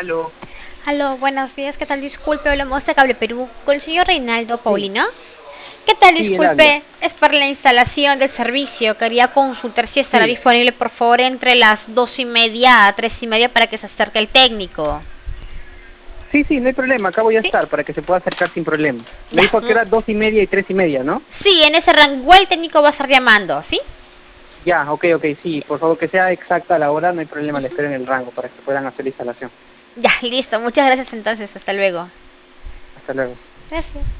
Aló. Aló, buenos días, ¿qué tal? Disculpe, hablamos de Cable Perú con el señor Reinaldo Sí, Paulino. ¿Qué tal? sí, él habla. Disculpe, es para la instalación del servicio. Quería consultar si estará Sí, disponible, por favor, entre las 2:30 a 3:30 para que se acerque el técnico. sí, no hay problema, acá voy a ¿Sí? estar para que se pueda acercar sin problema. Me Ya. dijo que era 2:30 y 3:30, ¿no? Sí, en ese rango el técnico va a estar llamando, ¿sí? Ya, ok, sí, por favor que sea exacta la hora, no hay problema, le espero en el rango para que puedan hacer la instalación. Ya, listo. Muchas gracias entonces. Hasta luego. Hasta luego. Gracias.